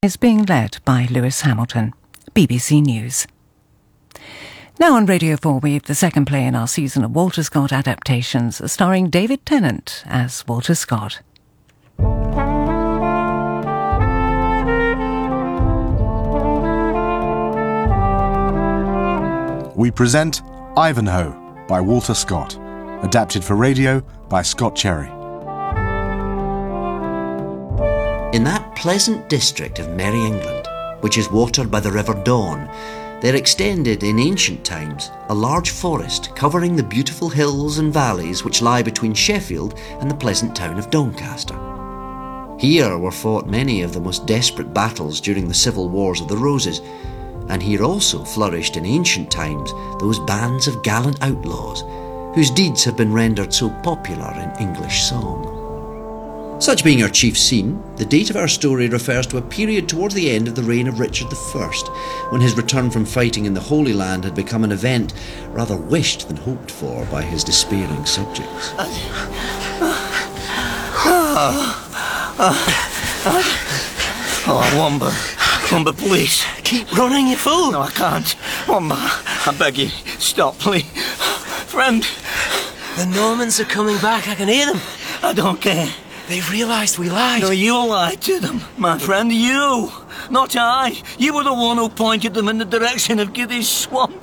is being led by Lewis Hamilton. BBC News. Now on Radio 4, we have the second play in our season of Walter Scott adaptations, starring David Tennant as Walter Scott. We present Ivanhoe by Walter Scott, adapted for radio by Scott Cherry. In that pleasant district of Merry England, which is watered by the River Don, there extended in ancient times a large forest covering the beautiful hills and valleys which lie between Sheffield and the pleasant town of Doncaster. Here were fought many of the most desperate battles during the civil wars of the Roses, and here also flourished in ancient times those bands of gallant outlaws whose deeds have been rendered so popular in English song. Such being our chief scene, the date of our story refers to a period towards the end of the reign of Richard I, when his return from fighting in the Holy Land had become an event rather wished than hoped for by his despairing subjects. Womber, please. Keep running, you fool. No, I can't. Womber, I beg you, stop, please. Friend. The Normans are coming back, I can hear them. I don't care. They've realised we lied. No, you lied to them, my friend, you. Not I. You were the one who pointed them in the direction of Giddy's swamp.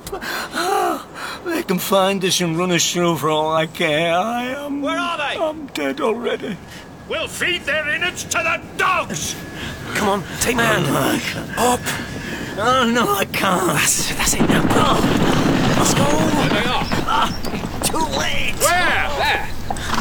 They can find us and run us through for all I care. Where are they? I'm dead already. We'll feed their innards to the dogs! Come on, take my hand. Up. Oh, no, I can't. That's it now. Let's go. There they are. Too late. Where? There.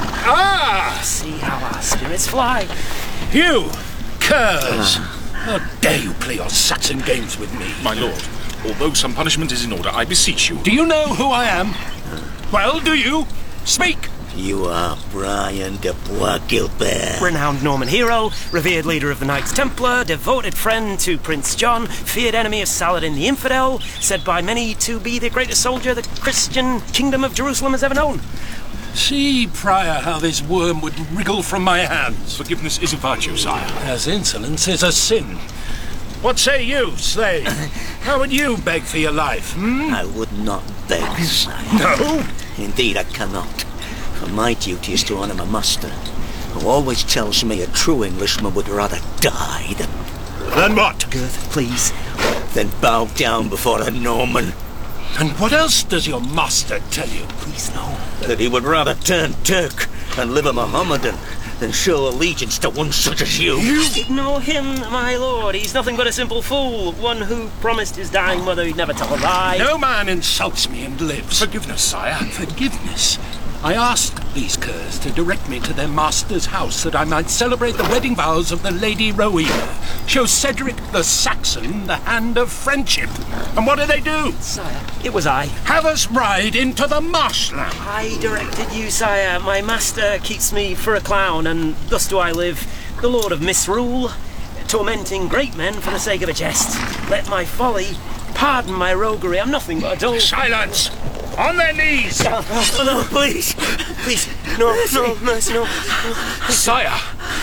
Ah! See how our spirits fly. You, curs! How dare you play your Saxon games with me? My lord, although some punishment is in order, I beseech you. Do you know who I am? Well, do you? Speak! You are Brian de Bois Guilbert. Renowned Norman hero, revered leader of the Knights Templar, devoted friend to Prince John, feared enemy of Saladin the Infidel, said by many to be the greatest soldier the Christian kingdom of Jerusalem has ever known. See, Prior, how this worm would wriggle from my hands. Forgiveness is a virtue, sire. As insolence is a sin. What say you, slave? How would you beg for your life, I would not beg, sire. No? Indeed, I cannot. For my duty is to honour my master, who always tells me a true Englishman would rather die than... Then what? Girth, please. Than bow down before a Norman. And what else does your master tell you? Please, no. That he would rather turn Turk and live a Mohammedan than show allegiance to one such as you. Ignore him, my lord. He's nothing but a simple fool. One who promised his dying mother he'd never tell a lie. No man insults me and lives. Forgiveness, sire. Forgiveness? I asked these curs to direct me to their master's house that I might celebrate the wedding vows of the Lady Rowena, show Cedric the Saxon the hand of friendship. And what do? Sire, it was I. Have us ride into the marshland. I directed you, sire. My master keeps me for a clown, and thus do I live, the lord of misrule, tormenting great men for the sake of a jest. Let my folly pardon my roguery. I'm nothing but a dull... Silence! On their knees! Oh, no, please. Please. No, mercy, no. Sire!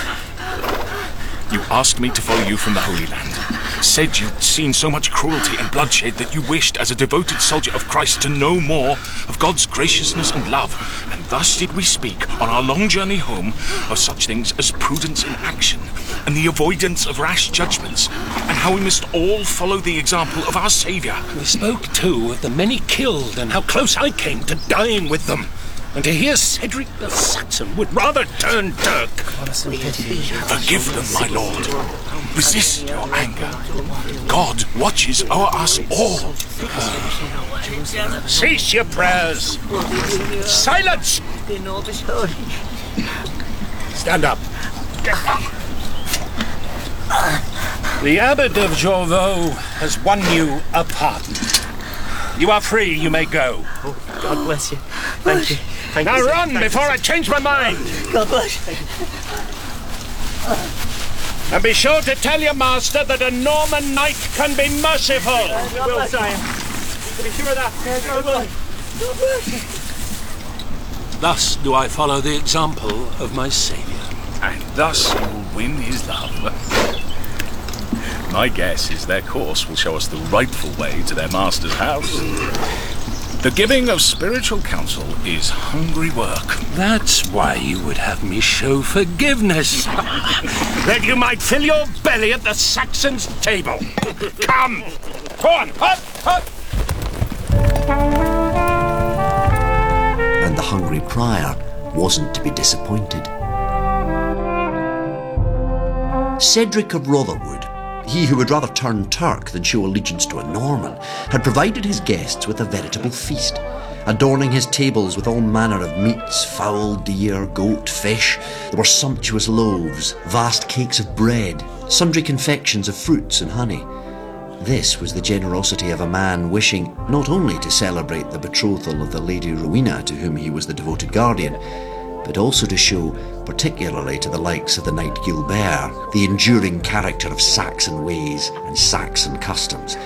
You asked me to follow you from the Holy Land. Said you'd seen so much cruelty and bloodshed that you wished, as a devoted soldier of Christ, to know more of God's graciousness and love. And thus did we speak, on our long journey home, of such things as prudence in action, and the avoidance of rash judgments, and how we must all follow the example of our Saviour. We spoke, too, of the many killed, and how close I came to dying with them. And to hear Cedric the Saxon would rather turn Turk. Forgive them, my lord. Resist your anger. God watches over us all. Cease your prayers. Silence! Stand up. The Abbot of Jorvaulx has won you a pardon. You are free, you may go. Oh, God bless you. Thank you. Now run before I change my mind. God bless you. And be sure to tell your master that a Norman knight can be merciful. Will, sire. You can be sure of that. God bless. Thus do I follow the example of my Saviour. And thus you will win his love. My guess is their course will show us the rightful way to their master's house. The giving of spiritual counsel is hungry work. That's why you would have me show forgiveness. That you might fill your belly at the Saxon's table. Come! Go on! Up! Up! And the hungry prior wasn't to be disappointed. Cedric of Rotherwood, he who would rather turn Turk than show allegiance to a Norman, had provided his guests with a veritable feast, adorning his tables with all manner of meats, fowl, deer, goat, fish. There were sumptuous loaves, vast cakes of bread, sundry confections of fruits and honey. This was the generosity of a man wishing not only to celebrate the betrothal of the Lady Rowena, to whom he was the devoted guardian, but also to show, particularly to the likes of the Knight Gilbert, the enduring character of Saxon ways and Saxon customs.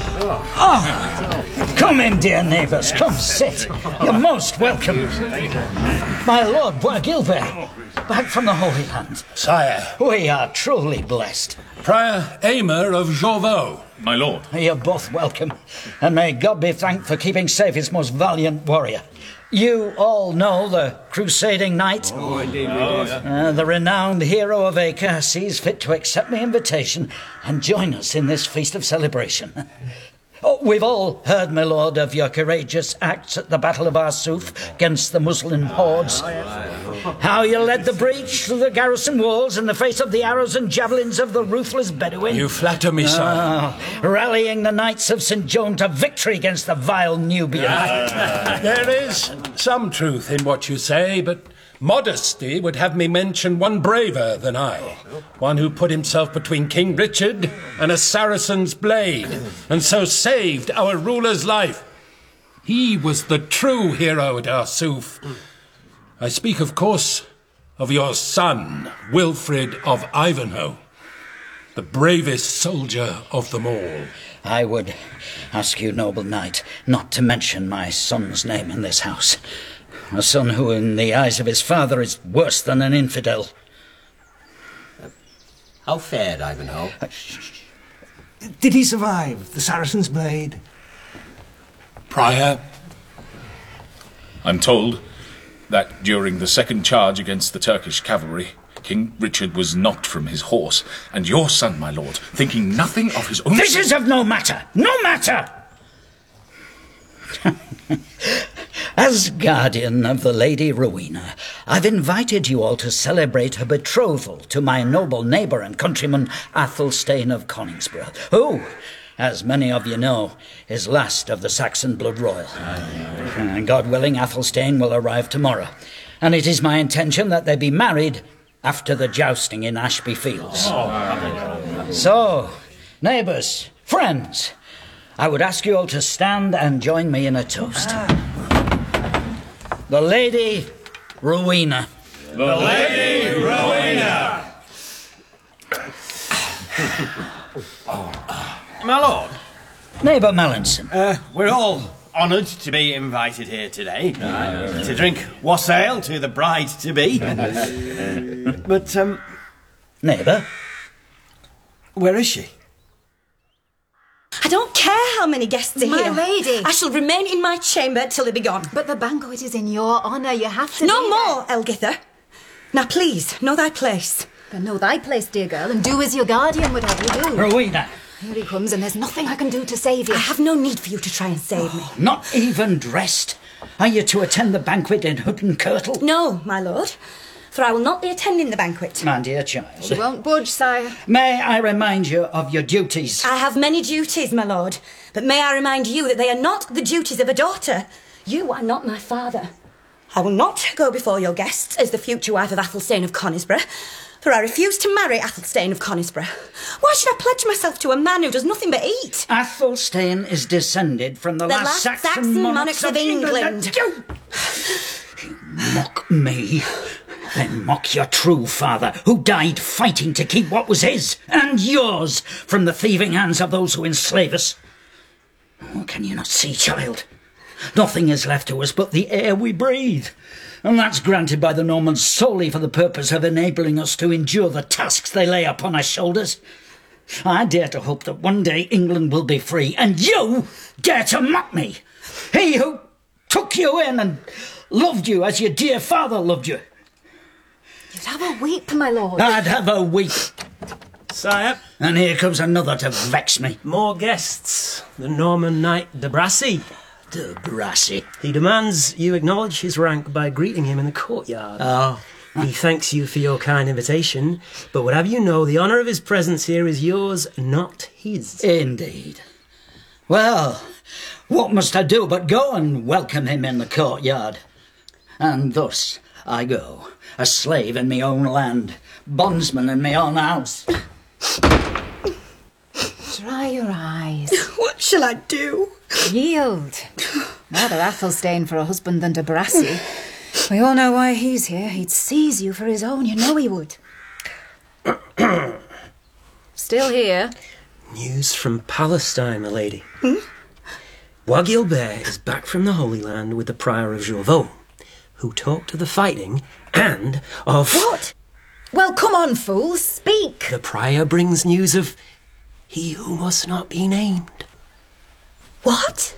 Come in, dear neighbours, come sit. You're most welcome. My lord Bois Gilbert, back from the Holy Land. Sire. We are truly blessed. Prior Aymer of Jorvaux. My lord. You're both welcome, and may God be thanked for keeping safe his most valiant warrior. You all know the crusading knight. Oh, indeed we do. The renowned hero of Acre sees fit to accept my invitation and join us in this feast of celebration. We've all heard, my lord, of your courageous acts at the Battle of Arsuf against the Muslim hordes. How you led the breach through the garrison walls in the face of the arrows and javelins of the ruthless Bedouin. You flatter me, sire. Rallying the Knights of St. John to victory against the vile Nubian. There is some truth in what you say, but modesty would have me mention one braver than I. One who put himself between King Richard and a Saracen's blade, and so saved our ruler's life. He was the true hero at Arsuf. I speak, of course, of your son, Wilfred of Ivanhoe, the bravest soldier of them all. I would ask you, noble knight, not to mention my son's name in this house. A son who, in the eyes of his father, is worse than an infidel. How fared Ivanhoe? Did he survive the Saracen's blade? Prior? I'm told that during the second charge against the Turkish cavalry, King Richard was knocked from his horse, and your son, my lord, thinking nothing of his own... This is of no matter! No matter! As guardian of the Lady Rowena, I've invited you all to celebrate her betrothal to my noble neighbour and countryman Athelstane of Coningsborough, who, as many of you know, is last of the Saxon blood royal. God willing, Athelstane will arrive tomorrow, and it is my intention that they be married after the jousting in Ashby Fields. So, neighbours, friends, I would ask you all to stand and join me in a toast. The Lady Rowena. The Lady Rowena! My lord. Neighbour Mallinson. We're all honoured to be invited here today to drink wassail to the bride-to-be. But, Neighbour? Where is she? I don't care how many guests are My here. lady. I shall remain in my chamber till they be gone. But the banquet is in your honour. You have to No be more, there. Elgitha. Now please, know thy place. Then know thy place, dear girl, and do as your guardian would have you do. Rowena. Here he comes, and there's nothing I can do to save you. I have no need for you to try and save me. Not even dressed? Are you to attend the banquet in hood and kirtle? No, my lord, for I will not be attending the banquet. My dear child. She won't budge, sire. May I remind you of your duties? I have many duties, my lord, but may I remind you that they are not the duties of a daughter. You are not my father. I will not go before your guests as the future wife of Athelstane of Conisbrough, for I refuse to marry Athelstane of Conisbrough. Why should I pledge myself to a man who does nothing but eat? Athelstane is descended from the last Saxon monarchs of England. You mock me, then mock your true father, who died fighting to keep what was his and yours from the thieving hands of those who enslave us. Oh, can you not see, child? Nothing is left to us but the air we breathe, and that's granted by the Normans solely for the purpose of enabling us to endure the tasks they lay upon our shoulders. I dare to hope that one day England will be free, and you dare to mock me. He who took you in and loved you as your dear father loved you. You'd have a weep, my lord. I'd have a weep. Sire. And here comes another to vex me. More guests. The Norman knight de Brassy. De Brassy. He demands you acknowledge his rank by greeting him in the courtyard. Oh. He thanks you for your kind invitation, but would have you know the honour of his presence here is yours, not his. Indeed. Well, what must I do but go and welcome him in the courtyard? And thus I go, a slave in my own land, bondsman in my own house. Dry your eyes. What shall I do? Yield. Rather Athelstane for a husband than de Brassy. We all know why he's here. He'd seize you for his own, you know he would. Still here? News from Palestine, my lady. Bois Guilbert is back from the Holy Land with the Prior of Jorvaulx, who talked of the fighting and of... What? Well, come on, fools, speak. The Prior brings news of he who must not be named. What?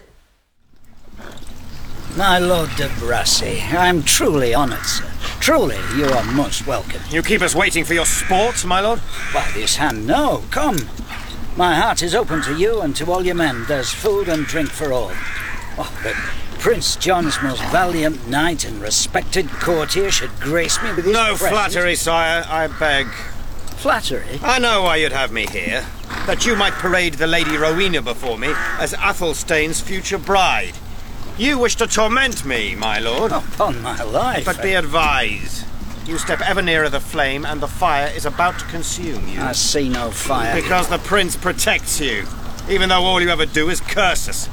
My Lord de Brassy, I'm truly honoured, sir. Truly, you are most welcome. You keep us waiting for your sport, my lord? By this hand, no. Come. My heart is open to you and to all your men. There's food and drink for all. Oh, but Prince John's most valiant knight and respected courtier should grace me with his No presence. flattery, sire, I beg. Flattery? I know why you'd have me here. That you might parade the Lady Rowena before me as Athelstane's future bride. You wish to torment me, my lord. Upon my life. But be advised. You step ever nearer the flame and the fire is about to consume you. I see no fire. Because the prince protects you, even though all you ever do is curse us.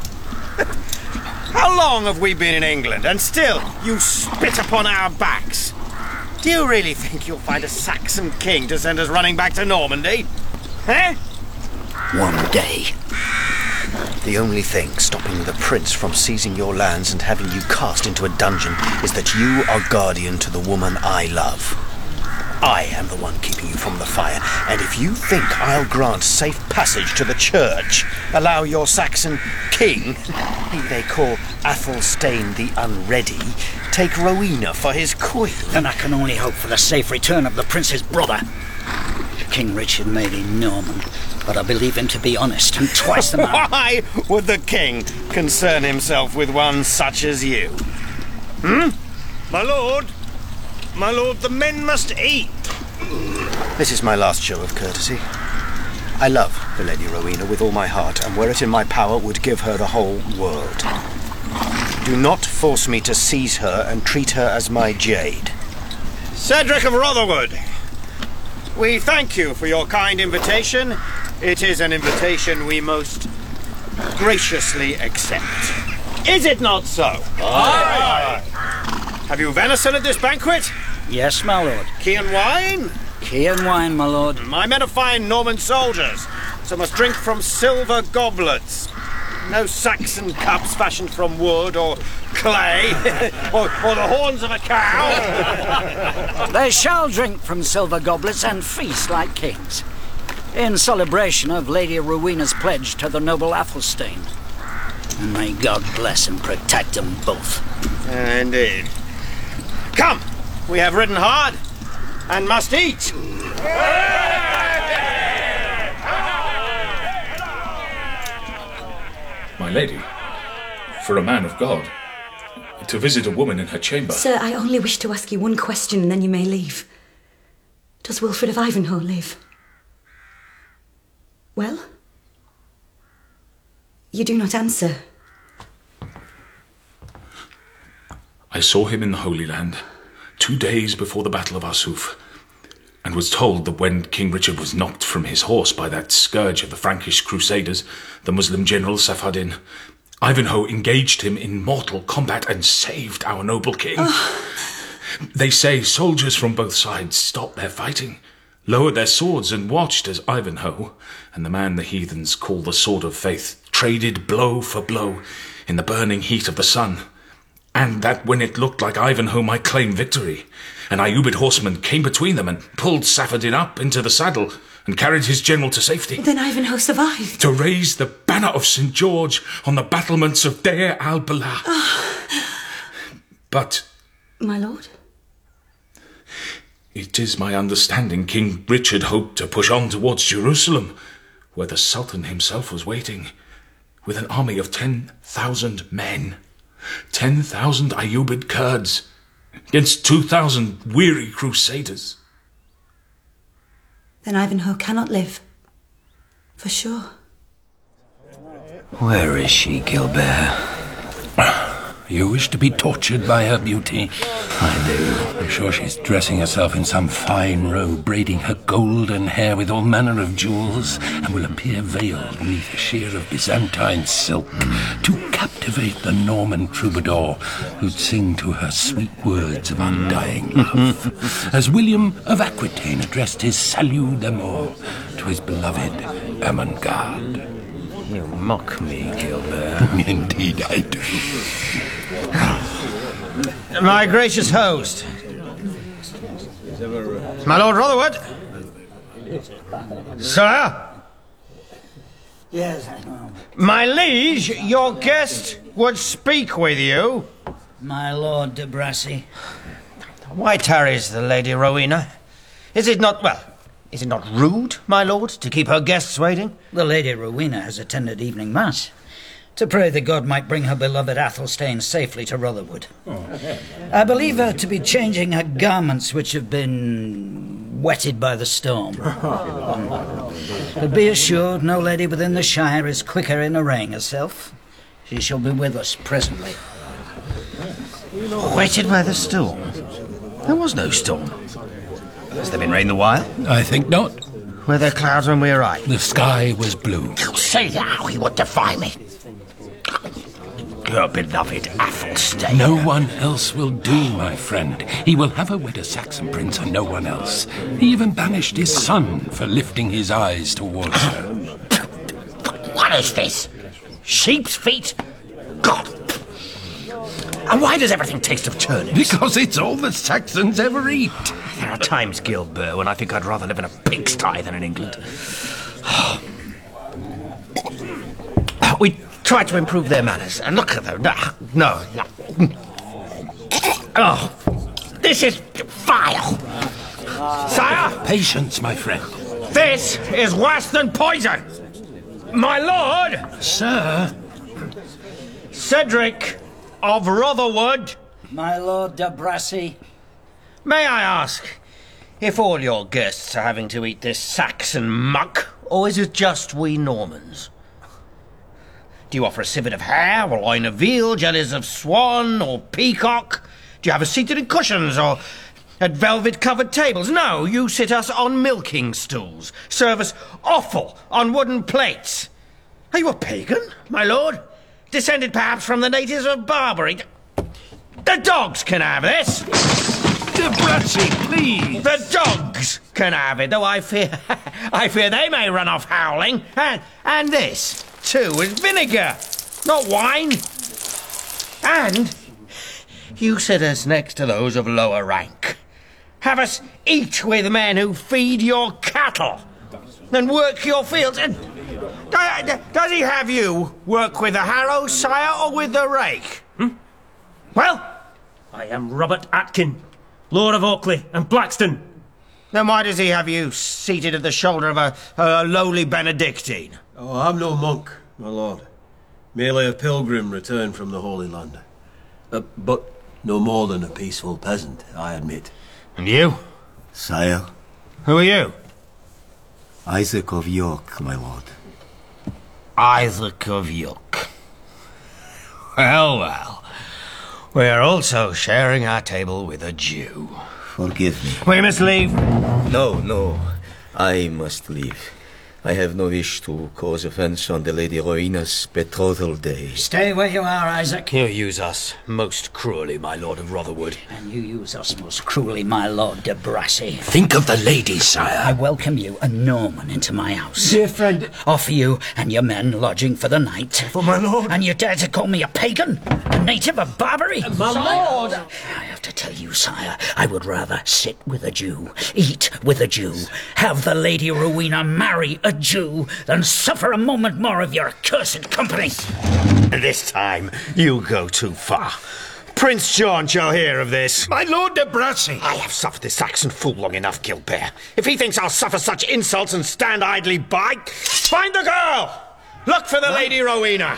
How long have we been in England, and still you spit upon our backs? Do you really think you'll find a Saxon king to send us running back to Normandy? Eh? One day. The only thing stopping the prince from seizing your lands and having you cast into a dungeon is that you are guardian to the woman I love. I am the one keeping you from the fire, and if you think I'll grant safe passage to the church, allow your Saxon king, who they call Athelstane the Unready, take Rowena for his queen... Then I can only hope for the safe return of the prince's brother. King Richard may be Norman, but I believe him to be honest and twice the man. Why would the king concern himself with one such as you? My lord, the men must eat. This is my last show of courtesy. I love the Lady Rowena with all my heart, and were it in my power, would give her the whole world. Do not force me to seize her and treat her as my jade. Cedric of Rotherwood, we thank you for your kind invitation. It is an invitation we most graciously accept. Is it not so? Aye. Have you venison at this banquet? Yes, my lord. Key and wine? Key and wine, my lord. My men are fine Norman soldiers, so must drink from silver goblets. No Saxon cups fashioned from wood or clay, or the horns of a cow. They shall drink from silver goblets and feast like kings, in celebration of Lady Rowena's pledge to the noble Athelstane. And may God bless and protect them both. Indeed. Come, we have ridden hard, and must eat. My lady, for a man of God, to visit a woman in her chamber... Sir, I only wish to ask you one question and then you may leave. Does Wilfred of Ivanhoe live? Well? You do not answer. I saw him in the Holy Land 2 days before the Battle of Arsuf, and was told that when King Richard was knocked from his horse by that scourge of the Frankish Crusaders, the Muslim general Safaddin, Ivanhoe engaged him in mortal combat and saved our noble king. Oh. They say soldiers from both sides stopped their fighting, lowered their swords and watched as Ivanhoe, and the man the heathens call the Sword of Faith, traded blow for blow in the burning heat of the sun. And that when it looked like Ivanhoe might claim victory, an Ayyubid horseman came between them and pulled Safaddin up into the saddle and carried his general to safety. Then Ivanhoe survived. To raise the banner of St. George on the battlements of Deir al-Balah. But... My lord? It is my understanding King Richard hoped to push on towards Jerusalem, where the Sultan himself was waiting, with an army of 10,000 men. 10,000 Ayyubid Kurds against 2,000 weary crusaders. Then Ivanhoe cannot live. For sure. Where is she, Gilbert? You wish to be tortured by her beauty? I do. I'm sure she's dressing herself in some fine robe, braiding her golden hair with all manner of jewels, and will appear veiled beneath a sheer of Byzantine silk to captivate the Norman troubadour who'd sing to her sweet words of undying love, as William of Aquitaine addressed his salut d'amour to his beloved Ermengarde. You mock me, Gilbert. Indeed I do. My gracious host. My Lord Rotherwood. Sir? Yes, I know. My liege, your guest would speak with you. My Lord de Brassy. Why tarries the Lady Rowena? Is it not rude, my lord, to keep her guests waiting? The Lady Rowena has attended evening mass to pray that God might bring her beloved Athelstane safely to Rotherwood. I believe her to be changing her garments, which have been wetted by the storm. But be assured, no lady within the Shire is quicker in arraying herself. She shall be with us presently. Wetted by the storm? There was no storm. Has there been rain the while? I think not. Were there clouds when we arrived? The sky was blue. You say thou he would defy me. Your beloved Athelstane. No one else will do, my friend. He will have her wed a Saxon prince and no one else. He even banished his son for lifting his eyes towards her. What is this? Sheep's feet? God! And why does everything taste of turnips? Because it's all the Saxons ever eat. There are times, Gilbert, when I think I'd rather live in a pigsty than in England. We try to improve their manners, and look at them. No. Oh, this is vile. Sire! Patience, my friend. This is worse than poison! My lord! Sir? Cedric of Rotherwood. My Lord de Brassy. May I ask if all your guests are having to eat this Saxon muck, or is it just we Normans? Do you offer a civet of hare, or loin of veal, jellies of swan, or peacock? Do you have us seated in cushions, or at velvet-covered tables? No, you sit us on milking stools, serve us offal on wooden plates. Are you a pagan, my lord? Descended perhaps from the natives of Barbary? The dogs can have this! De Brassy, please! The dogs can have it, though I fear they may run off howling. And this, too, is vinegar, not wine. And you sit us next to those of lower rank. Have us eat with men who feed your cattle and work your fields. And does he have you work with the harrow, sire, or with the rake? Well? I am Robert Atkin, Lord of Oakley and Blackstone. Then why does he have you seated at the shoulder of a lowly Benedictine? Oh, I'm no monk, my lord. Merely a pilgrim returned from the Holy Land. But no more than a peaceful peasant, I admit. And you? Sire. Who are you? Isaac of York, my lord. Isaac of York. Well. We are also sharing our table with a Jew. Forgive me. We must leave. No. I must leave. I have no wish to cause offense on the Lady Rowena's betrothal day. Stay where you are, Isaac. You use us most cruelly, my Lord of Rotherwood. And you use us most cruelly, my Lord de Brassy. Think of the lady, sire. I welcome you, a Norman, into my house. Dear friend. Offer you and your men lodging for the night. For my lord. And you dare to call me a pagan? A native of Barbary? My lord! I have to tell you, sire, I would rather sit with a Jew, eat with a Jew, have the Lady Rowena marry a Jew, than suffer a moment more of your accursed company. This time, you go too far. Prince John shall hear of this. My lord de Brassy! I have suffered this Saxon fool long enough, Gilbert. If he thinks I'll suffer such insults and stand idly by, find the girl! Look for the Lady Rowena!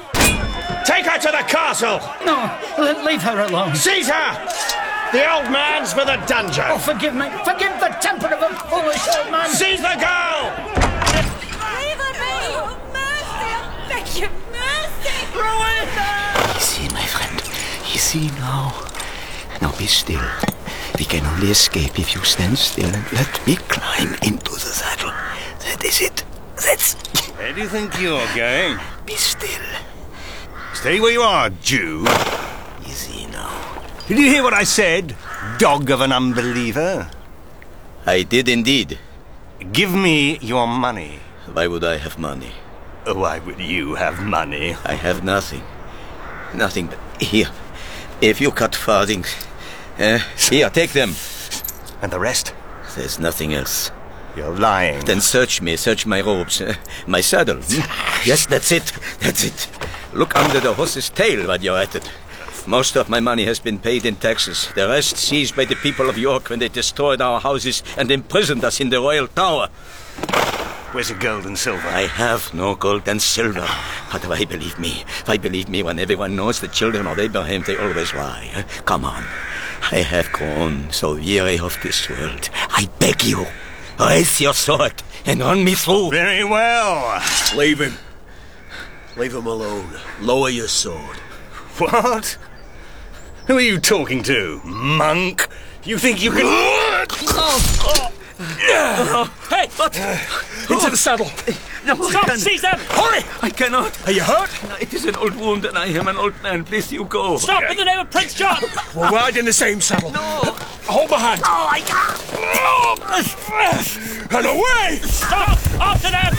Take her to the castle! No, leave her alone. Seize her! The old man's for the dungeon! Oh, forgive me. Forgive the temper of a foolish old man! Seize the girl! Leave her be! Mercy! I beg you, mercy! Rowena! Easy, my friend. Easy now. Now be still. We can only escape if you stand still and let me climb into the saddle. That is it. That's... Where do you think you're going? Be still. Stay where you are, Jew. Easy now. Did you hear what I said, dog of an unbeliever? I did indeed. Give me your money. Why would I have money? Why would you have money? I have nothing. Nothing but... Here. If you cut farthings... here, take them. And the rest? There's nothing else. You're lying. Then search me, search my robes, my saddle. Yes, that's it, that's it. Look under the horse's tail while you're at it. Most of my money has been paid in taxes. The rest seized by the people of York when they destroyed our houses and imprisoned us in the royal tower. Where's the gold and silver? I have no gold and silver. But why believe me? Why believe me when everyone knows the children of Abraham, they always lie? Come on. I have grown so weary of this world. I beg you. Raise your sword and run me through. Very well. Leave him. Leave him alone. Lower your sword. What? Who are you talking to, monk? You think you can... Hey, what? Into the saddle. No, stop, seize them! Hurry! I cannot. Are you hurt? No, it is an old wound and I am an old man. Please, you go. Stop in the name of Prince John! We'll ride in the same saddle. No. Hold my hand. Oh, I can't. And away! Stop! After them!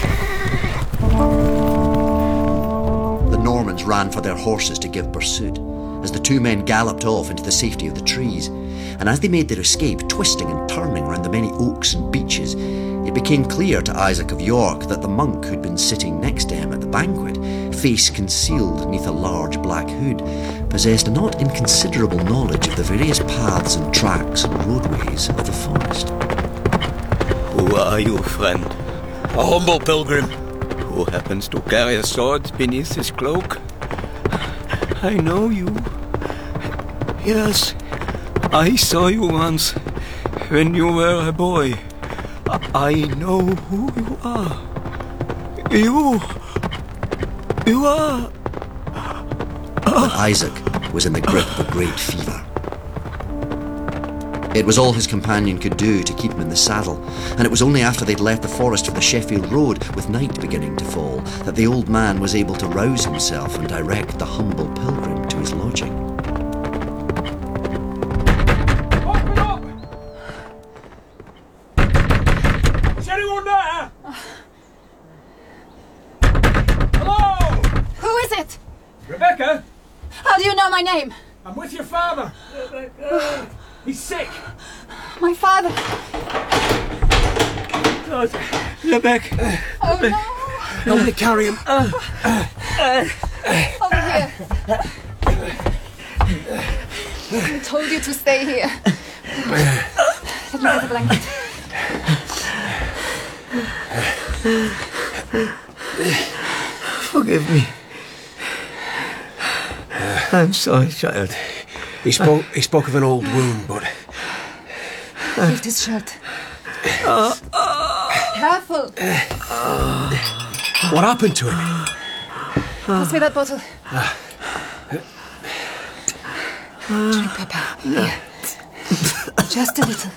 The Normans ran for their horses to give pursuit, as the two men galloped off into the safety of the trees. And as they made their escape, twisting and turning round the many oaks and beeches, it became clear to Isaac of York that the monk who'd been sitting next to him at the banquet, face concealed neath a large black hood, possessed a not inconsiderable knowledge of the various paths and tracks and roadways of the forest. Who are you, friend? A humble pilgrim. Who happens to carry a sword beneath his cloak? I know you. Yes, I saw you once, when you were a boy. I know who you are. You are... But Isaac was in the grip of a great fever. It was all his companion could do to keep him in the saddle, and it was only after they'd left the forest for the Sheffield Road, with night beginning to fall, that the old man was able to rouse himself and direct the humble pilgrim to his lodging. Open up! Is anyone there? Hello? Who is it? Rebecca? How do you know my name? I'm with your father. Rebecca. He's sick. My father. God, Rebecca. Oh no. Help me carry him. Over here. I told you to stay here. Let me get a blanket. Forgive me. I'm sorry, child. He spoke of an old wound, but... Lift his shirt. Careful. What happened to him? Pass me that bottle. Drink, Papa. Here. Just a little.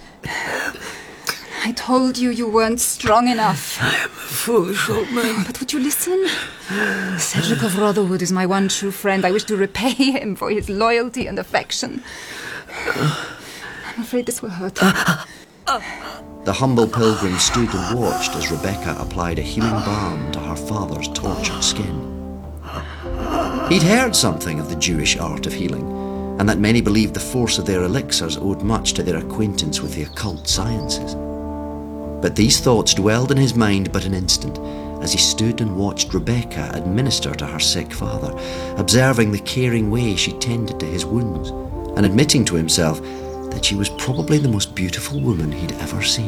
I told you you weren't strong enough. I am a foolish old man. But would you listen? Cedric of Rotherwood is my one true friend. I wish to repay him for his loyalty and affection. I'm afraid this will hurt. The humble pilgrim stood and watched as Rebecca applied a healing balm to her father's tortured skin. He'd heard something of the Jewish art of healing, and that many believed the force of their elixirs owed much to their acquaintance with the occult sciences. But these thoughts dwelled in his mind but an instant, as he stood and watched Rebecca administer to her sick father, observing the caring way she tended to his wounds, and admitting to himself that she was probably the most beautiful woman he'd ever seen.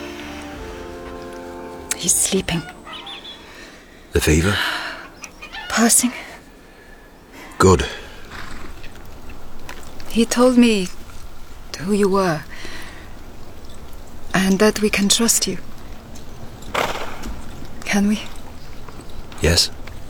He's sleeping. The fever? Passing. Good. He told me who you were, and that we can trust you. Can we? Yes.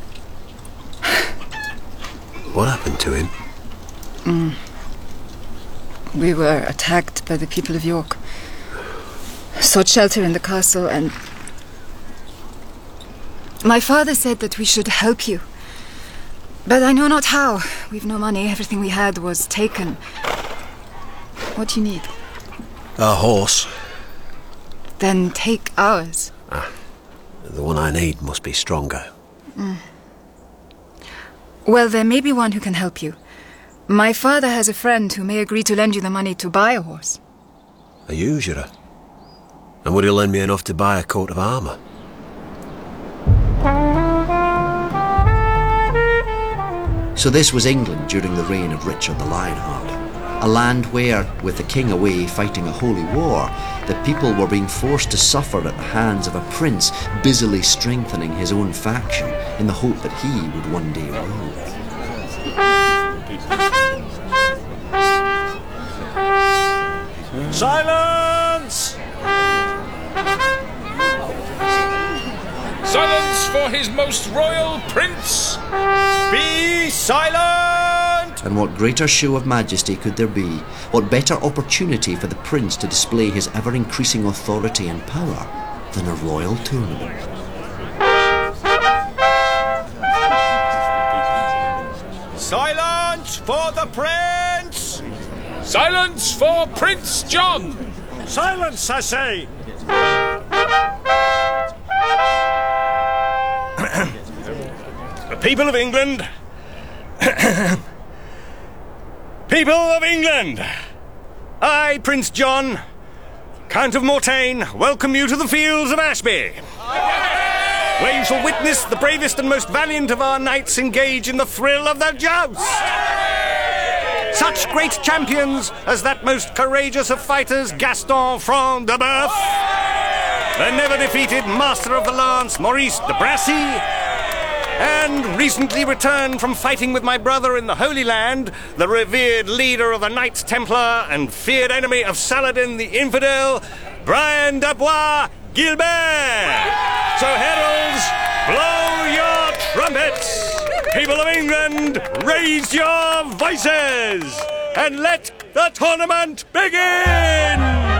What happened to him? We were attacked by the people of York. Sought shelter in the castle, and my father said that we should help you. But I know not how. We've no money. Everything we had was taken. What do you need? A horse. Then take ours. The one I need must be stronger. Well, there may be one who can help you. My father has a friend who may agree to lend you the money to buy a horse. A usurer? And would he lend me enough to buy a coat of armour? So this was England during the reign of Richard the Lionheart, a land where, with the king away fighting a holy war, the people were being forced to suffer at the hands of a prince busily strengthening his own faction in the hope that he would one day rule. Silence! Silence for his most royal prince! Be silent! And what greater show of majesty could there be? What better opportunity for the prince to display his ever-increasing authority and power than a royal tournament? Silence for the prince! Silence for Prince John! Silence, I say! The people of England... People of England! I, Prince John, Count of Mortain, welcome you to the fields of Ashby, where you shall witness the bravest and most valiant of our knights engage in the thrill of the joust. Such great champions as that most courageous of fighters, Gaston Front de Boeuf, the never-defeated master of the lance, Maurice de Brassy, and recently returned from fighting with my brother in the Holy Land, the revered leader of the Knights Templar and feared enemy of Saladin the Infidel, Brian de Bois Gilbert. So heralds, blow your trumpets! People of England, raise your voices and let the tournament begin!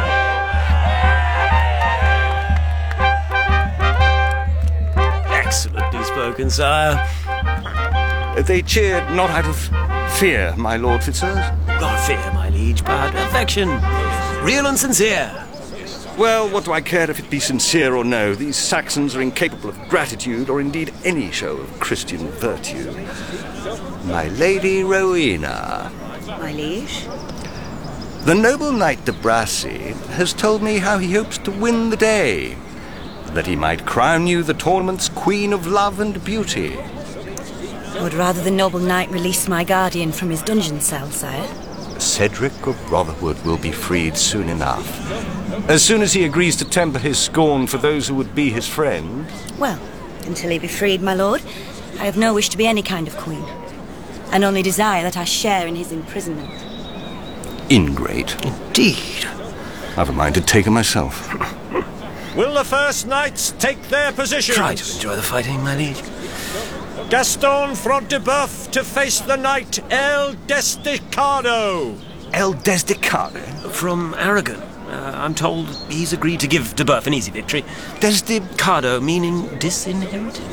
Excellently spoken, sire. They cheered not out of fear, my Lord Fitzurse. Not fear, my liege, but affection. Real and sincere. Well, what do I care if it be sincere or no? These Saxons are incapable of gratitude or indeed any show of Christian virtue. My Lady Rowena. My liege? The noble knight de Brassy has told me how he hopes to win the day, that he might crown you the tournament's Queen of Love and Beauty. I would rather the noble knight release my guardian from his dungeon cell, sire. Cedric of Rotherwood will be freed soon enough. As soon as he agrees to temper his scorn for those who would be his friend. Well, until he be freed, my lord, I have no wish to be any kind of queen, and only desire that I share in his imprisonment. Ingrate. Indeed. I've a mind to take him myself. Will the first knights take their positions? Try to enjoy the fighting, my liege. Gaston Front de Boeuf to face the knight El Desdicado. El Desdicado? From Aragon. I'm told he's agreed to give de Boeuf an easy victory. Desdicado meaning disinherited.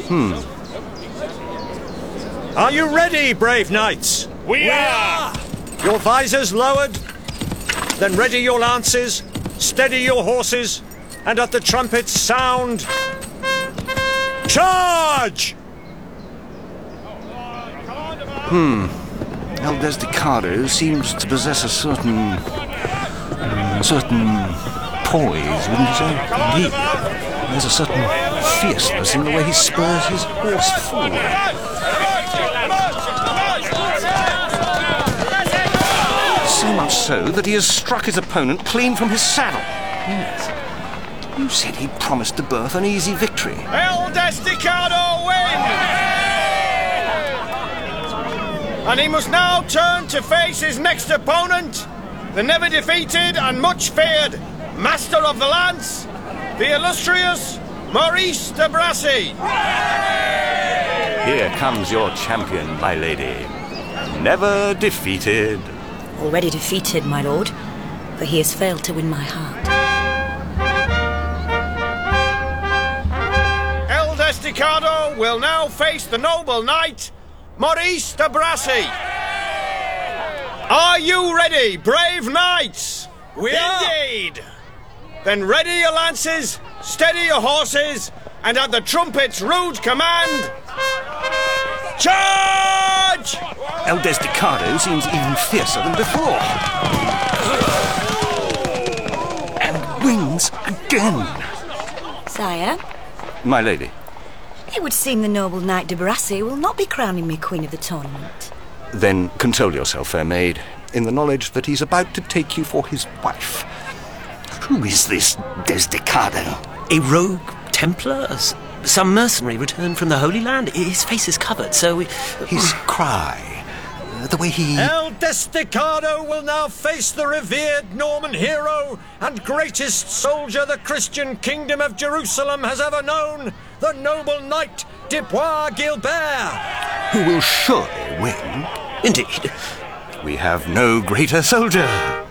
Are you ready, brave knights? We are! Your visors lowered? Then ready your lances, steady your horses, and at the trumpet's sound, charge! El Desdicado seems to possess a certain poise, wouldn't you say? Indeed. There's a certain fierceness in the way he spurs his horse forward. So much so that he has struck his opponent clean from his saddle. Yes. You said he promised the Birth an easy victory. El Desdicado wins! And he must now turn to face his next opponent, the never-defeated and much-feared Master of the Lance, the illustrious Maurice de Brassy. Here comes your champion, my lady. Never defeated. Already defeated, my lord, for he has failed to win my heart. El Desdicado will now face the noble knight, Maurice de Brassy. Are you ready, brave knights? We are. Indeed. Then ready your lances, steady your horses, and at the trumpet's rude command, charge! El Desdicado seems even fiercer than before. And wins again. Sire, My lady. it would seem the noble knight de Brassy will not be crowning me queen of the tournament. Then console yourself, fair maid, in the knowledge that he's about to take you for his wife. Who is this Desdicado? A rogue Templar? Some mercenary returned from the Holy Land. His face is covered, so... His cry, the way he... El Desdicado will now face the revered Norman hero and greatest soldier the Christian kingdom of Jerusalem has ever known, the noble knight de Bois Guilbert. Who will surely win. Indeed. We have no greater soldier.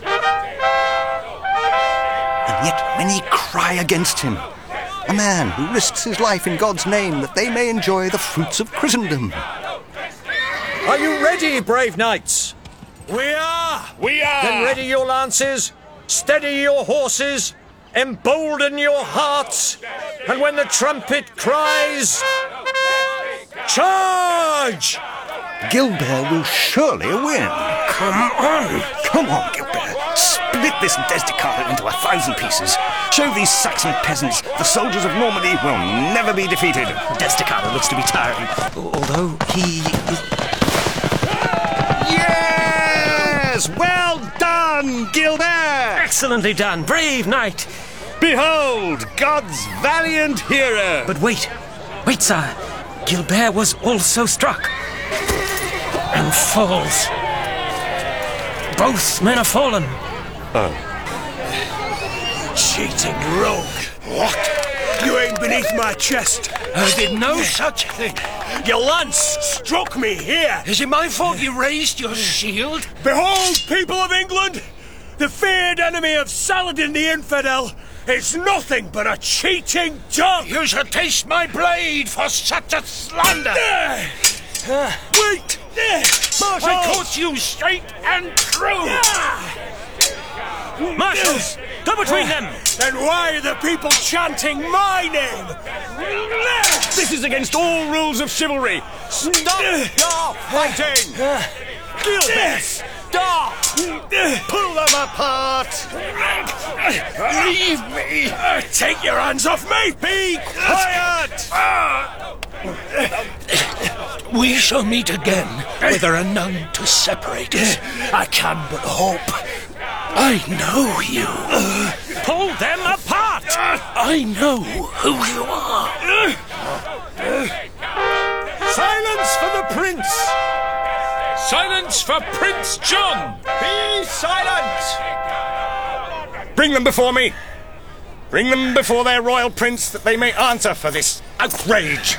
And yet many cry against him. A man who risks his life in God's name that they may enjoy the fruits of Christendom. Are you ready, brave knights? We are! We are! Then ready your lances, steady your horses, embolden your hearts, and when the trumpet cries, charge! Guilbert will surely win. Come on, Guilbert. Split this Desdicado into 1,000 pieces. Show these Saxon peasants the soldiers of Normandy will never be defeated. Desdicado looks to be tiring, although he... Yes! Well done, Guilbert! Excellently done, brave knight! Behold, God's valiant hero! But wait, sire. Guilbert was also struck. And falls. Both men are fallen. Oh. Cheating rogue. What? You ain't beneath my chest. I did no such thing. Your lance struck me here. Is it my fault you raised your shield? Behold, people of England, the feared enemy of Saladin the Infidel is nothing but a cheating dog. You should taste my blade for such a slander. Wait! I caught you straight and true. Marshals, go between them. Then why are the people chanting my name? This is against all rules of chivalry. Stop your fighting! Guilbert, stop! Pull them apart! Leave me! Take your hands off me! Be quiet! We shall meet again, whether or none to separate us. I can but hope. I know you. Pull them apart! I know who you are. Silence for the prince! Silence for Prince John! Be silent! Bring them before me. Bring them before their royal prince that they may answer for this outrage.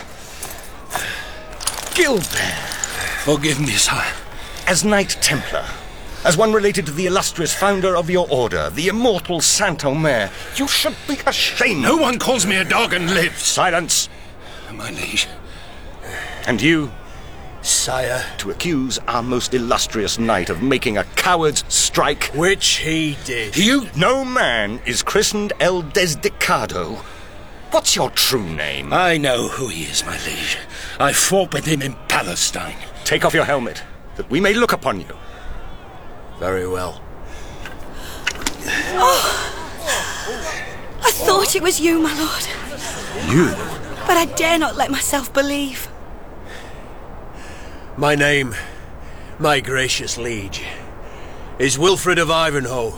Guilbert. Forgive me, sire. As Knight Templar, as one related to the illustrious founder of your order, the immortal Saint Omer, you should be ashamed. No one calls me a dog and lives. Silence. My liege. And you, Sire, to accuse our most illustrious knight of making a coward's strike. which he did. No man is christened El Desdicado What's your true name? I know who he is, my liege. I fought with him in Palestine. Take off your helmet, that we may look upon you. Very well. I thought it was you, my lord. You? But I dare not let myself believe. My name, my gracious liege, is Wilfred of Ivanhoe.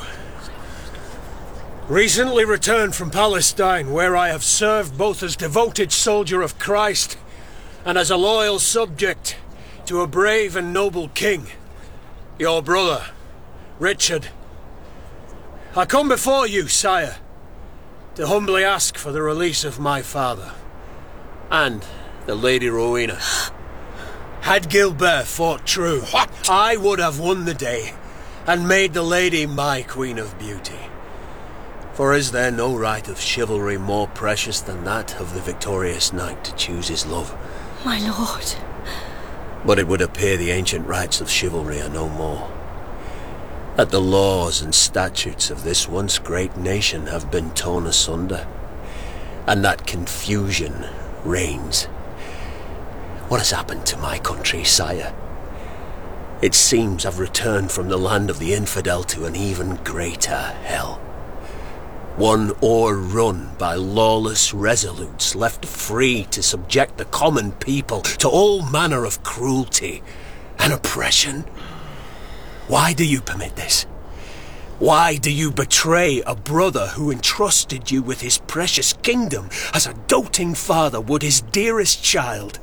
Recently returned from Palestine, where I have served both as devoted soldier of Christ and as a loyal subject to a brave and noble king, your brother, Richard. I come before you, sire, to humbly ask for the release of my father and the Lady Rowena. Had Gilbert fought true, I would have won the day and made the lady my queen of beauty. For is there no right of chivalry more precious than that of the victorious knight to choose his love? My lord. But it would appear the ancient rights of chivalry are no more. That the laws and statutes of this once great nation have been torn asunder, and that confusion reigns. What has happened to my country, sire? It seems I've returned from the land of the infidel to an even greater hell. One o'errun by lawless resolutes, left free to subject the common people to all manner of cruelty and oppression. Why do you permit this? Why do you betray a brother who entrusted you with his precious kingdom as a doting father would his dearest child?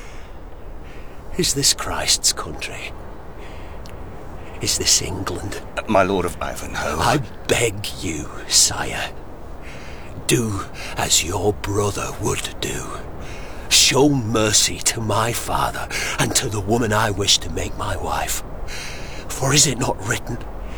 Is this Christ's country? Is this England? My lord of Ivanhoe. I beg you, sire, do as your brother would do. Show mercy to my father and to the woman I wish to make my wife. For is it not written?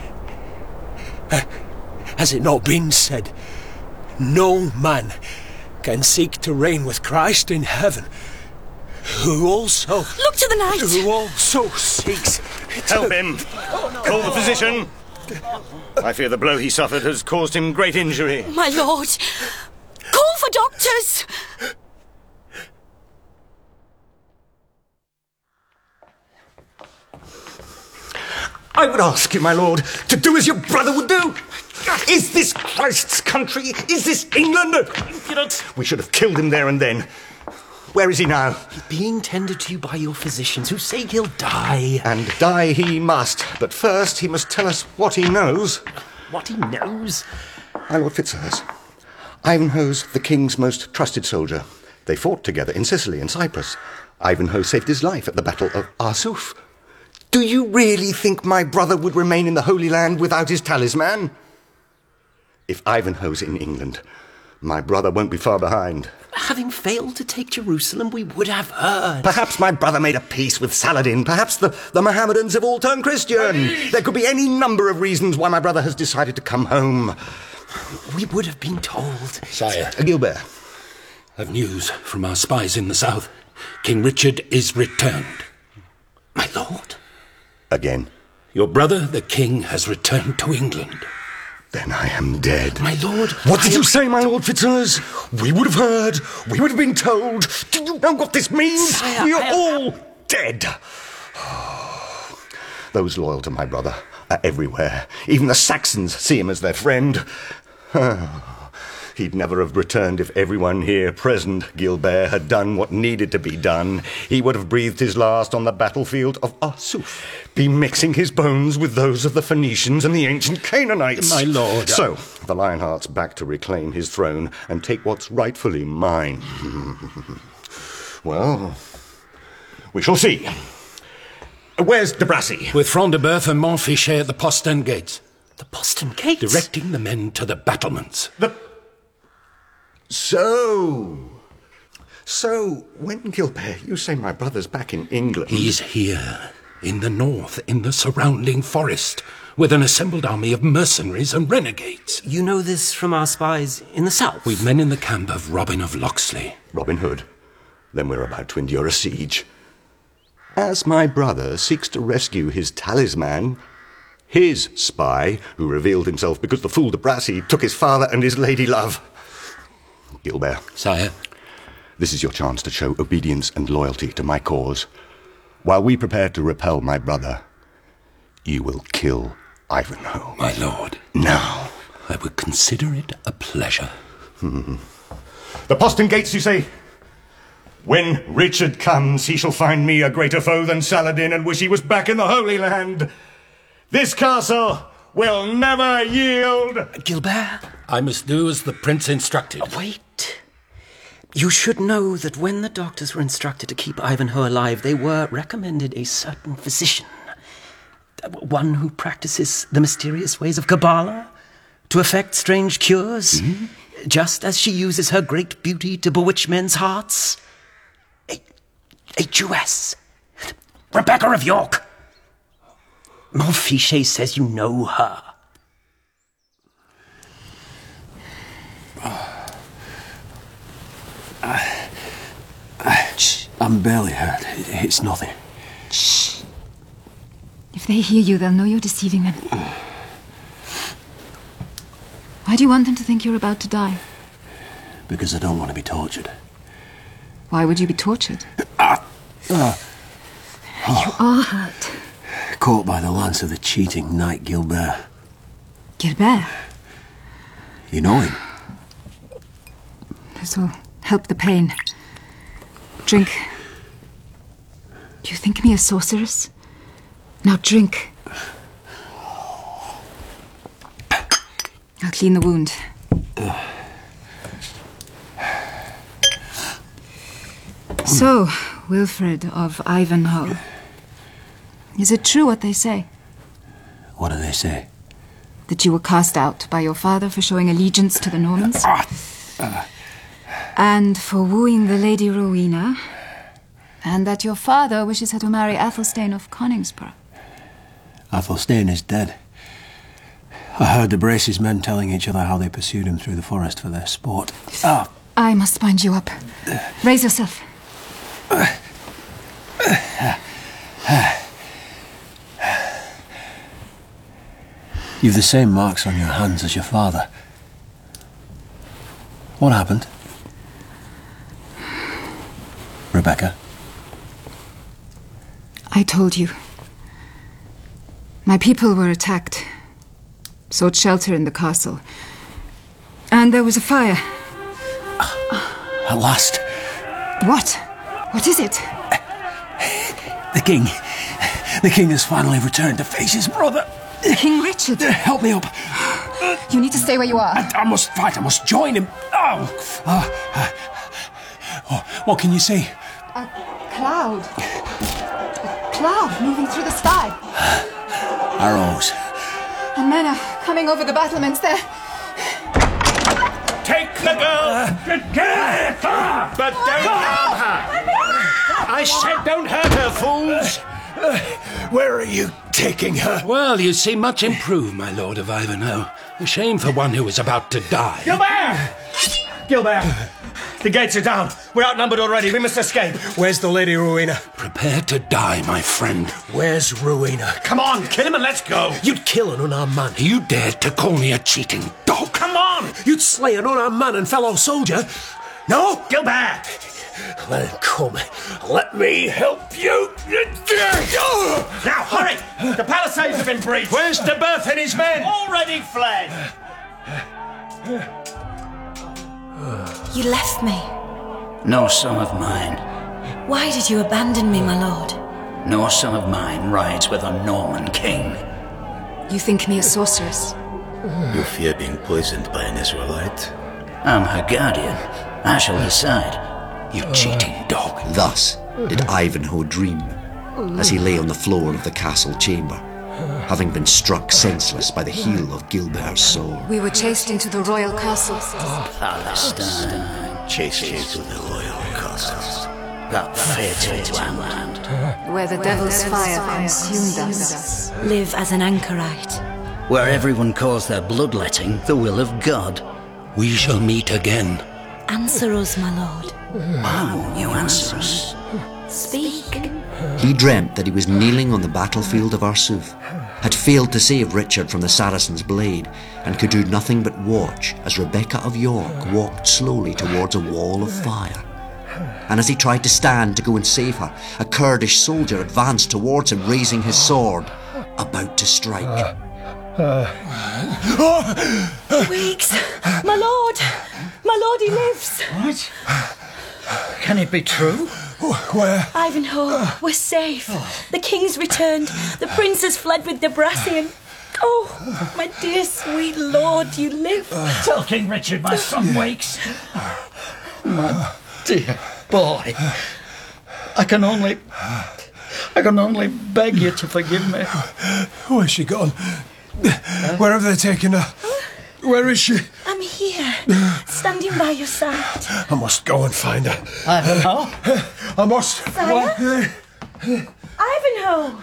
Has it not been said, no man can seek to reign with Christ in heaven, who also... Look to the knight! Who also seeks... Help him! Call the physician! I fear the blow he suffered has caused him great injury. My lord! Call for doctors! I would ask you, my lord, to do as your brother would do. Is this Christ's country? Is this England? Impudent! We should have killed him there and then. Where is he now? Being tended to by your physicians, who say he'll die. And die he must. But first he must tell us what he knows. What he knows? My Lord Fitzurse, Ivanhoe's the king's most trusted soldier. They fought together in Sicily and Cyprus. Ivanhoe saved his life at the Battle of Arsuf. Do you really think my brother would remain in the Holy Land without his talisman? If Ivanhoe's in England, my brother won't be far behind. Having failed to take Jerusalem, we would have heard. Perhaps my brother made a peace with Saladin. Perhaps the Mohammedans have all turned Christian. There could be any number of reasons why my brother has decided to come home. We would have been told. Sire. Gilbert. I've news from our spies in the south. King Richard is returned. My lord? Again. Your brother, the king, has returned to England. Then I am dead. My lord... What did you say, my Lord Fitzurse? We would have heard. We would have been told. Do you know what this means? Sire, we are all dead. Those loyal to my brother are everywhere. Even the Saxons see him as their friend. He'd never have returned if everyone here present, Gilbert, had done what needed to be done. He would have breathed his last on the battlefield of Arsuf, be mixing his bones with those of the Phoenicians and the ancient Canaanites. My lord... So, the Lionheart's back to reclaim his throne and take what's rightfully mine. Well, we shall see. Where's de Bracy? With Front de Boeuf and Montfichet at the postern gates. The postern gates? Directing the men to the battlements. So, when, Gilbert, you say my brother's back in England... He's here, in the north, in the surrounding forest, with an assembled army of mercenaries and renegades. You know this from our spies in the south? We've men in the camp of Robin of Locksley. Robin Hood? Then we're about to endure a siege. As my brother seeks to rescue his talisman, his spy, who revealed himself because the fool de Bracy took his father and his lady love... Gilbert. Sire. This is your chance to show obedience and loyalty to my cause. While we prepare to repel my brother, you will kill Ivanhoe. My lord. Now. I would consider it a pleasure. The postern gates, you say? When Richard comes, he shall find me a greater foe than Saladin and wish he was back in the Holy Land. This castle will never yield. Gilbert? I must do as the prince instructed. Wait. You should know that when the doctors were instructed to keep Ivanhoe alive, they were recommended a certain physician. One who practices the mysterious ways of Kabbalah to effect strange cures, just as she uses her great beauty to bewitch men's hearts. A Jewess. Rebecca of York. Montfichet says you know her. I'm barely hurt. It's nothing. Shh. If they hear you, they'll know you're deceiving them. Why do you want them to think you're about to die? Because I don't want to be tortured. Why would you be tortured? You are hurt. Caught by the lance of the cheating knight Gilbert. Gilbert? You know him? This will help the pain. Drink. Do you think me a sorceress? Now drink. I'll clean the wound. So, Wilfred of Ivanhoe. Is it true what they say? What do they say? That you were cast out by your father for showing allegiance to the Normans? And for wooing the Lady Rowena? And that your father wishes her to marry Athelstane of Coningsborough? Athelstane is dead. I heard the Brace's men telling each other how they pursued him through the forest for their sport. I must bind you up. Raise yourself. You've the same marks on your hands as your father. What happened? Rebecca? I told you. My people were attacked. Sought shelter in the castle. And there was a fire. At last. What? What is it? The king. The king has finally returned to face his brother. King Richard. Help me up. You need to stay where you are. I must fight. I must join him. What can you see? A cloud. A cloud moving through the sky. Arrows. And men are coming over the battlements there. Take the girl! But don't harm her! I said don't hurt her, fools! Where are you taking her? Well, you seem much improved, my lord of Ivanhoe. A shame for one who is about to die. Gilbert! Gilbert! The gates are down. We're outnumbered already. We must escape. Where's the Lady Rowena? Prepare to die, my friend. Where's Rowena? Come on, kill him and let's go. You'd kill an unarmed man. You dared to call me a cheating dog. Come on! You'd slay an unarmed man and fellow soldier. No? Gilbert! Let him come. Let me help you. Now, hurry! The palisades have been breached. Where's de Berth and his men? Already fled. You left me. No son of mine. Why did you abandon me, my lord? No son of mine rides with a Norman king. You think me a sorceress? You fear being poisoned by an Israelite? I'm her guardian. I shall decide. You cheating dog. Thus did Ivanhoe dream, as he lay on the floor of the castle chamber, having been struck senseless by the heel of Gilbert's sword. We were chased into the royal castle. Palestine. Chased you to the royal castle. That fated land. Where the devil's fire consumed us. Live as an anchorite. Where everyone calls their bloodletting the will of God. We shall meet again. Answer us, my lord. Why won't you answer us? Speak. He dreamt that he was kneeling on the battlefield of Arsuf, had failed to save Richard from the Saracen's blade, and could do nothing but watch as Rebecca of York walked slowly towards a wall of fire. And as he tried to stand to go and save her, a Kurdish soldier advanced towards him, raising his sword, about to strike. Weeks! My lord! My lord, he lives! What? Can it be true? Where? Ivanhoe, we're safe. The king's returned. The prince has fled with Debrassian. Oh, my dear sweet lord, you live. Tell King Richard my son wakes. My dear boy, I can only beg you to forgive me. Where's she gone? Where have they taken her? Where is she? I'm here, standing by your side. I must go and find her. Ivanhoe? I must. Sire? Ivanhoe!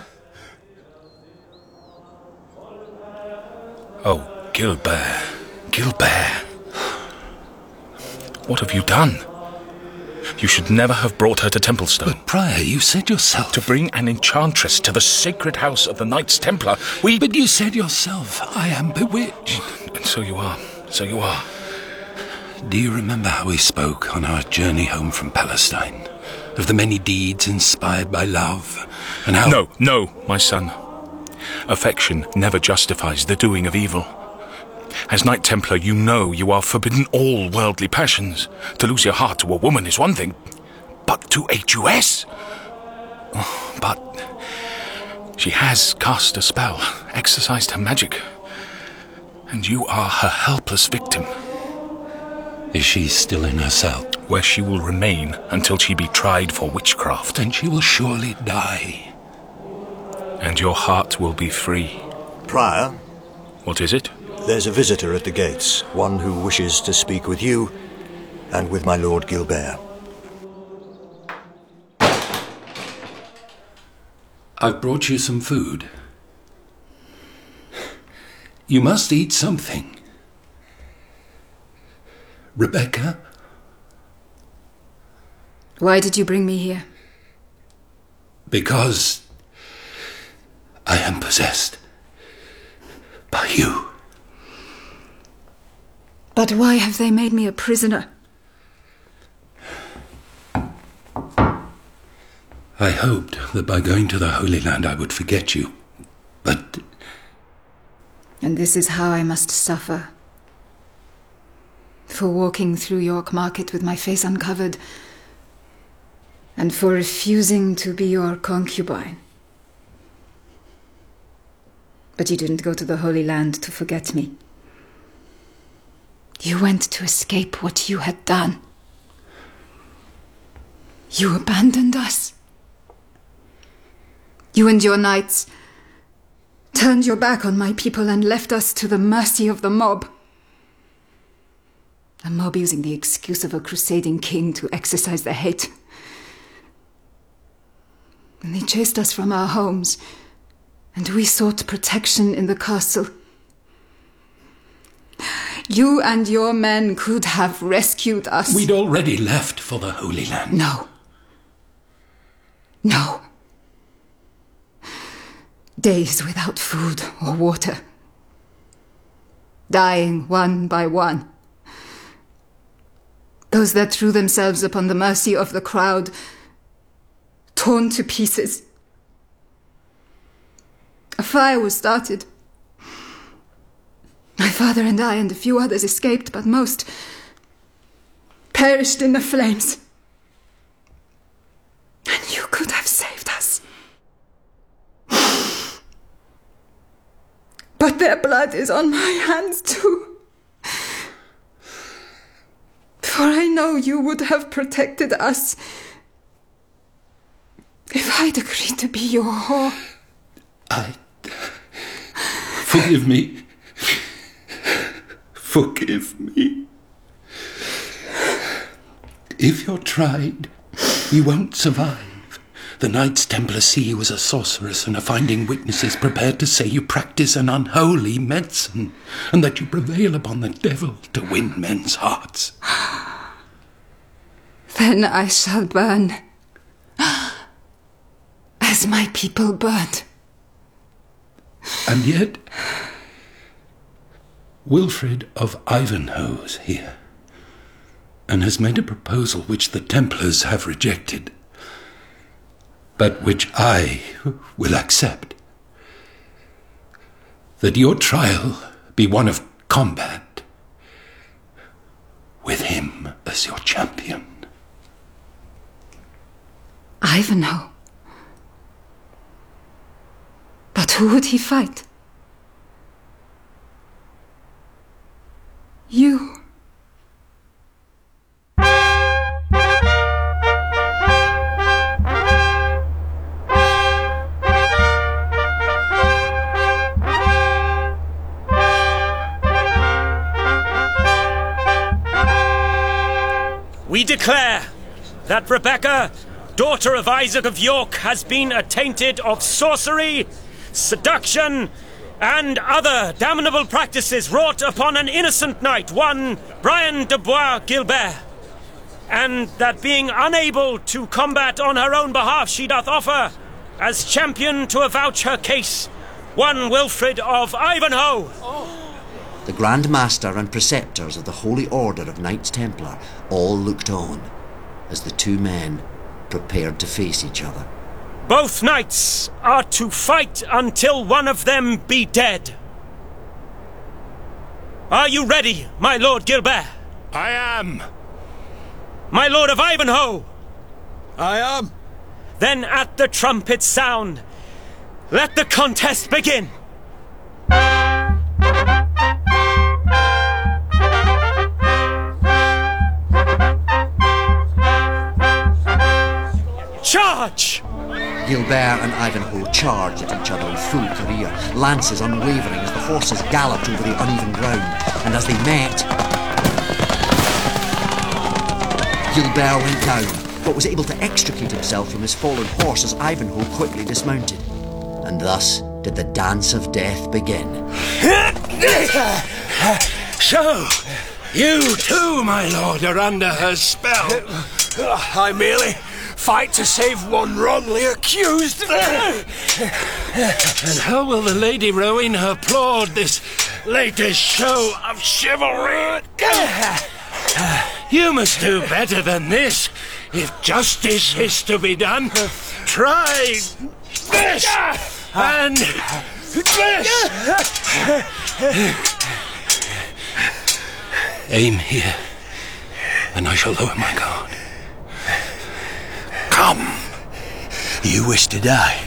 Oh, Gilbert. Gilbert. What have you done? You should never have brought her to Templestone. But, Prior, you said yourself... To bring an enchantress to the sacred house of the Knights Templar, But you said yourself, I am bewitched. And so you are. So you are. Do you remember how we spoke on our journey home from Palestine? Of the many deeds inspired by love, and how... No, my son. Affection never justifies the doing of evil. As Knight Templar, you know you are forbidden all worldly passions. To lose your heart to a woman is one thing, but to a Jewess? Oh, but she has cast a spell, exercised her magic, and you are her helpless victim. Is she still in her cell? Where she will remain until she be tried for witchcraft. Then she will surely die. And your heart will be free. Prior? What is it? There's a visitor at the gates, one who wishes to speak with you and with my Lord Gilbert. I've brought you some food. You must eat something. Rebecca? Why did you bring me here? Because I am possessed by you. But why have they made me a prisoner? I hoped that by going to the Holy Land I would forget you, but... And this is how I must suffer. For walking through York Market with my face uncovered, and for refusing to be your concubine. But you didn't go to the Holy Land to forget me. You went to escape what you had done. You abandoned us. You and your knights turned your back on my people and left us to the mercy of the mob. A mob using the excuse of a crusading king to exercise their hate. And they chased us from our homes, and we sought protection in the castle. You and your men could have rescued us. We'd already left for the Holy Land. No. Days without food or water. Dying one by one. Those that threw themselves upon the mercy of the crowd, torn to pieces. A fire was started. My father and I and a few others escaped, but most perished in the flames. And you could have saved us. But their blood is on my hands too. For I know you would have protected us if I'd agreed to be your whore. Forgive me. Forgive me. If you're tried, you won't survive. The Knights Templar see you as a sorceress and are finding witnesses prepared to say you practice an unholy medicine and that you prevail upon the devil to win men's hearts. Then I shall burn as my people burned. And yet, Wilfrid of Ivanhoe's here, and has made a proposal which the Templars have rejected, but which I will accept. That your trial be one of combat, with him as your champion. Ivanhoe? But who would he fight? You. We declare that Rebecca, daughter of Isaac of York, has been attainted of sorcery, seduction, and other damnable practices wrought upon an innocent knight, one Brian de Bois Gilbert, and that being unable to combat on her own behalf, she doth offer, as champion to avouch her case, one Wilfrid of Ivanhoe. The Grand Master and Preceptors of the Holy Order of Knights Templar all looked on as the two men prepared to face each other. Both knights are to fight until one of them be dead. Are you ready, my Lord Gilbert? I am. My Lord of Ivanhoe? I am. Then at the trumpet's sound, let the contest begin. Charge! Gilbert and Ivanhoe charged at each other in full career, lances unwavering as the horses galloped over the uneven ground, and as they met, Gilbert went down, but was able to extricate himself from his fallen horse as Ivanhoe quickly dismounted. And thus did the dance of death begin. So, you too, my lord, are under her spell. I merely fight to save one wrongly accused. And how will the Lady Rowena applaud this latest show of chivalry? You must do better than this, if justice is to be done. Try this and this. Aim here, and I shall lower my guard. Come. You wish to die?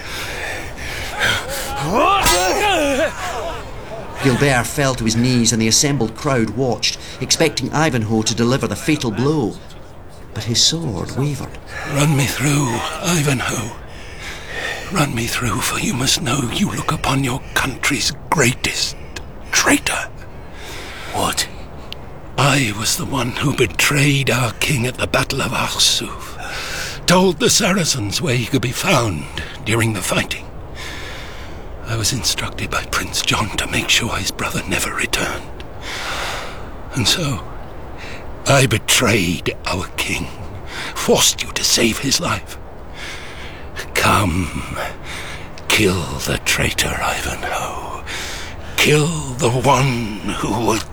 Gilbert fell to his knees and the assembled crowd watched, expecting Ivanhoe to deliver the fatal blow. But his sword wavered. Run me through, Ivanhoe. Run me through, for you must know you look upon your country's greatest traitor. What? I was the one who betrayed our king at the Battle of Arsuf. Told the Saracens where he could be found during the fighting. I was instructed by Prince John to make sure his brother never returned. And so, I betrayed our king, forced you to save his life. Come, kill the traitor, Ivanhoe. Kill the one who would...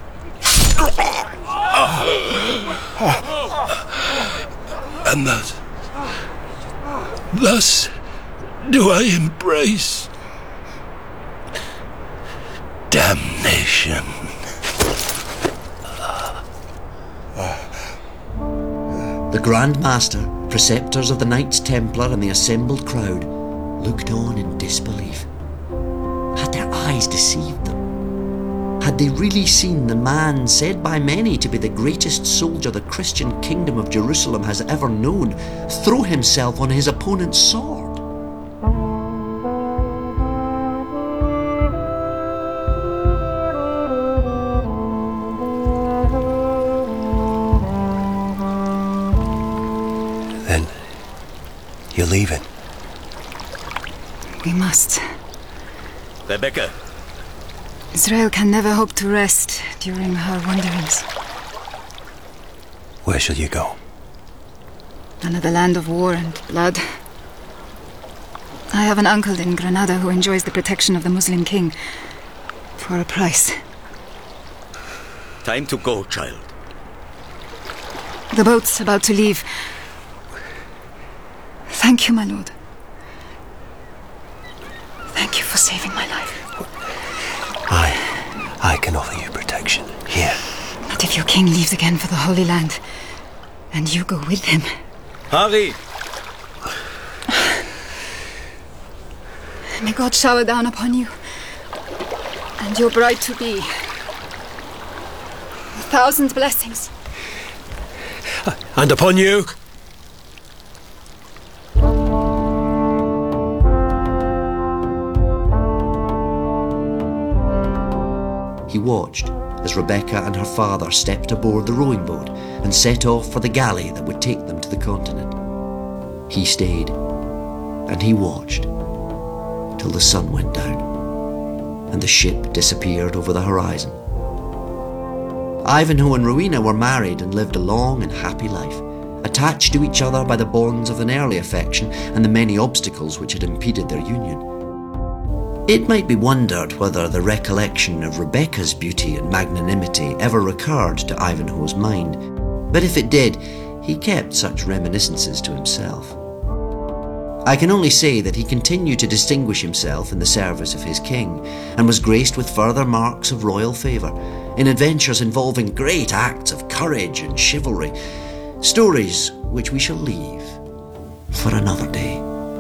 And thus do I embrace damnation. The Grand Master, Preceptors of the Knights Templar, and the assembled crowd looked on in disbelief. Had their eyes deceived them? Had they really seen the man said by many to be the greatest soldier the Christian kingdom of Jerusalem has ever known throw himself on his opponent's sword? Then you're leaving? We must. Rebecca. Israel can never hope to rest during her wanderings. Where shall you go? Another land of war and blood. I have an uncle in Granada who enjoys the protection of the Muslim king. For a price. Time to go, child. The boat's about to leave. Thank you, my lord. Thank you for saving my life. I can offer you protection. Here. Not if your king leaves again for the Holy Land. And you go with him. Hurry! May God shower down upon you and your bride-to-be 1,000 blessings. And upon you. He watched as Rebecca and her father stepped aboard the rowing boat and set off for the galley that would take them to the continent. He stayed, and he watched till the sun went down and the ship disappeared over the horizon. Ivanhoe and Rowena were married and lived a long and happy life, attached to each other by the bonds of an early affection and the many obstacles which had impeded their union. It might be wondered whether the recollection of Rebecca's beauty and magnanimity ever recurred to Ivanhoe's mind, but if it did, he kept such reminiscences to himself. I can only say that he continued to distinguish himself in the service of his king, and was graced with further marks of royal favour, in adventures involving great acts of courage and chivalry, stories which we shall leave for another day.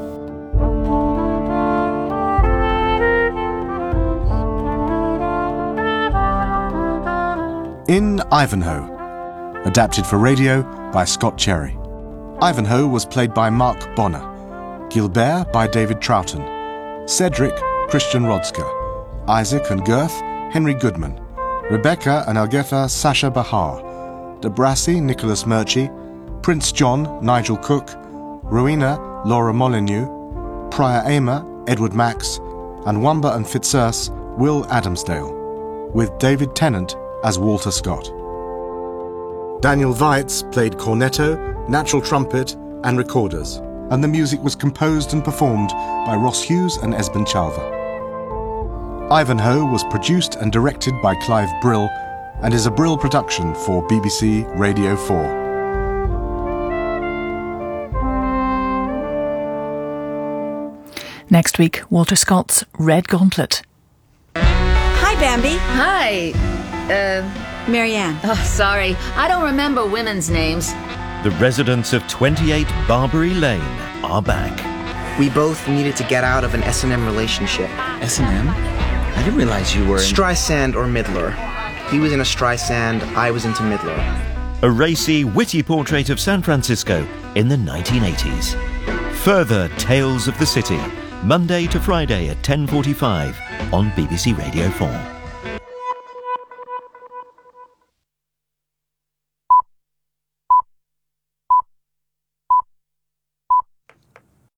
In Ivanhoe, adapted for radio by Scott Cherry. Ivanhoe was played by Mark Bonner, Gilbert by David Troughton, Cedric, Christian Rodska, Isaac and Girth, Henry Goodman, Rebecca and Algetha, Sasha Bahar, De Brassy, Nicholas Murchie, Prince John, Nigel Cook, Rowena, Laura Molyneux, Prior Aymer, Edward Max, and Wamba and Fitzurse, Will Adamsdale, with David Tennant as Walter Scott. Daniel Weitz played cornetto, natural trumpet, and recorders, and the music was composed and performed by Ross Hughes and Esben Chalver. Ivanhoe was produced and directed by Clive Brill and is a Brill production for BBC Radio 4. Next week, Walter Scott's Red Gauntlet. Hi, Bambi. Hi. Marianne. Oh, sorry. I don't remember women's names. The residents of 28 Barbary Lane are back. We both needed to get out of an S&M relationship. S&M? I didn't realize you were in... Streisand or Midler. He was in a Streisand, I was into Midler. A racy, witty portrait of San Francisco in the 1980s. Further Tales of the City, Monday to Friday at 10:45 on BBC Radio 4.